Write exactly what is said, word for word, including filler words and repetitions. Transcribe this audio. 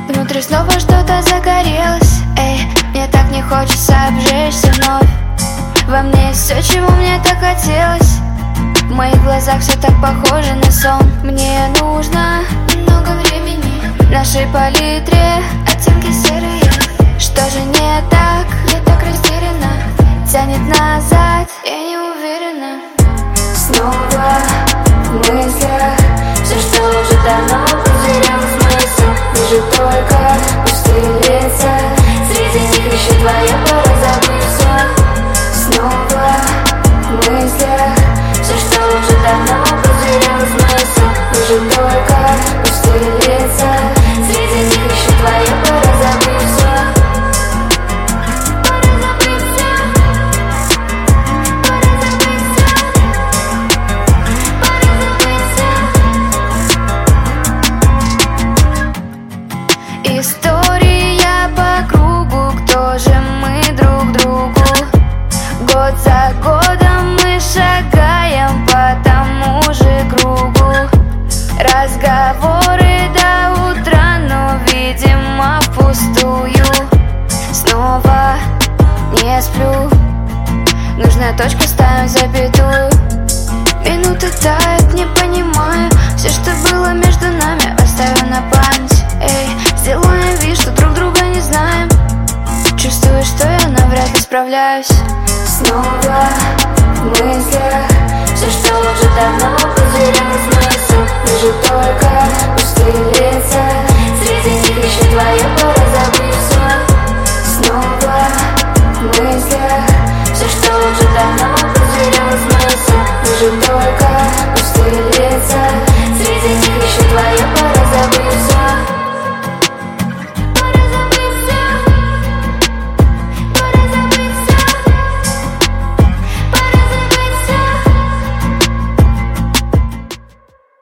Внутри снова что-то загорелось. Эй, мне так не хочется обжечься вновь. Во мне есть все, чего мне так хотелось. В моих глазах все так похоже на сон. Мне нужно много времени. В нашей палитре оттенки серые. Что же не так? Я так растеряна. Тянет назад, я не уверена. Снова в мыслях все, что уже давно потерял смысл. Вижу только пустые лица. Среди них еще твоя, пора забыть все. Снова в мыслях все, что уже давно потерял смысл. Вижу только пустые лица. Среди них еще твоя, пора забыть все. История по кругу, кто же мы друг другу? Год за годом мы шагаем по тому же кругу. Разговоры до утра, но, видимо, впустую. Снова не сплю. Нужная точка, ставим запятую. Минуты тают, не понимаю. Все, что было между нами, оставил на память. Эй, сделаем вид, что друг друга не знаем. Чувствую, что я навряд ли справляюсь. Снова в мыслях все, что уже давно потерял смысл. Вижу только пустые лица.